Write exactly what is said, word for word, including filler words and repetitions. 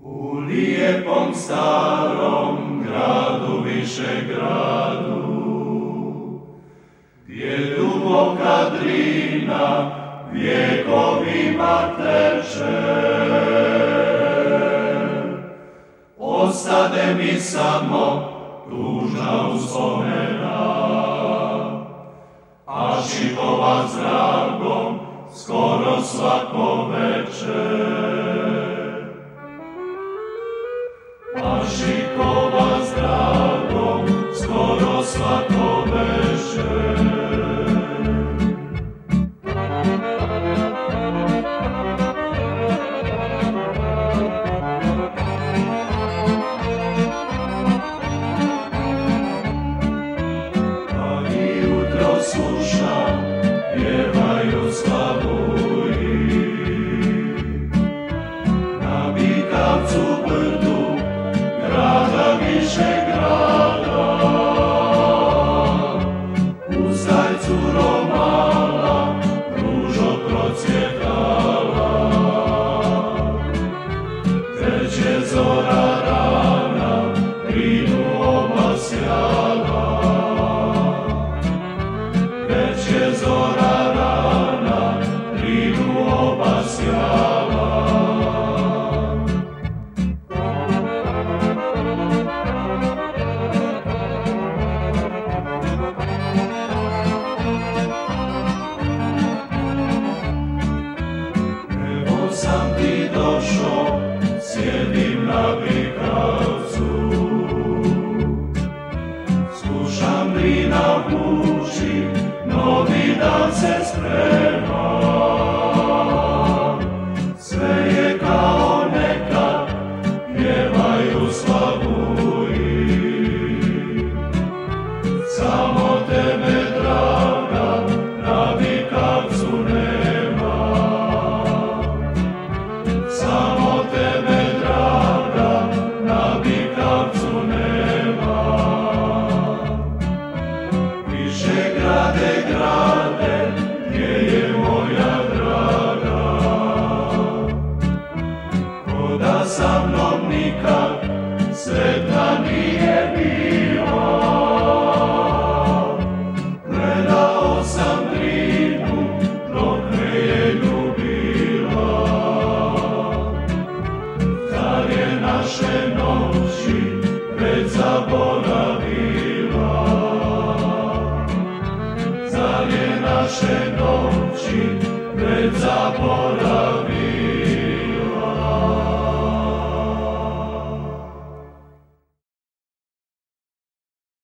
U lijepom starom gradu, više gradu, gdje duboka Drina vjekovima teče, ostade mi samo tužna uspomena, a šikova zragom skoro svako večer. A šikova zragom skoro svako večer. A i jutro slušam, pjevaju slavuji, na Bikavcu brdu, grada više grada, u Zajcu romala, ružo procvjetala, kreće zora rana, Drinu obasjala, kreće zora rana, Drinu obasjala. Sam ti došao, sjedim na Bikavcu, slušam Drina buči, novi dan se sprema, sve je kao nekad, pjevaju slavuji, samo tebe draga na Bikavcu nema. Samo tebe, draga, na Bikavcu nema. Više grade, grade, gdje je moja draga, ko da sa mnom nikad sretna nije bila. Gledao sam Drinu dok me je ljubila, naše noći već zaboravila, zar je naše noći već zaboravila.